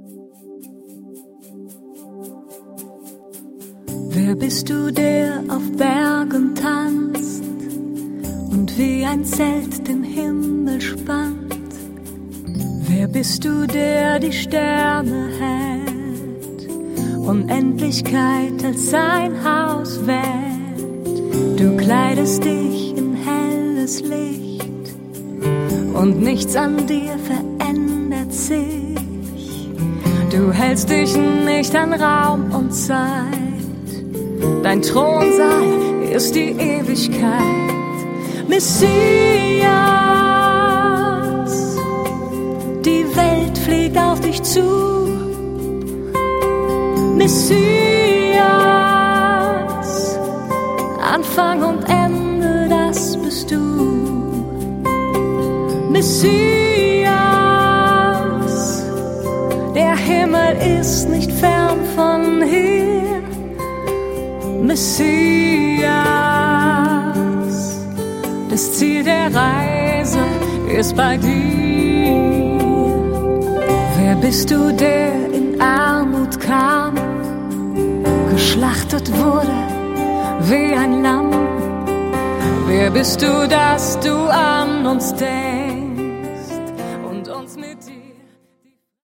Wer bist du, der auf Bergen tanzt und wie ein Zelt den Himmel spannt? Wer bist du, der die Sterne hält, Unendlichkeit als sein Haus wählt? Du kleidest dich in helles Licht und nichts an dir verändert sich. Du hältst dich nicht an Raum und Zeit. Dein Thronsaal ist die Ewigkeit. Messias, die Welt fliegt auf dich zu. Messias, Anfang und Ende, das bist du. Messias, der Himmel ist nicht fern von hier. Messias, das Ziel der Reise ist bei dir. Wer bist du, der in Armut kam, geschlachtet wurde wie ein Lamm? Wer bist du, dass du an uns denkst?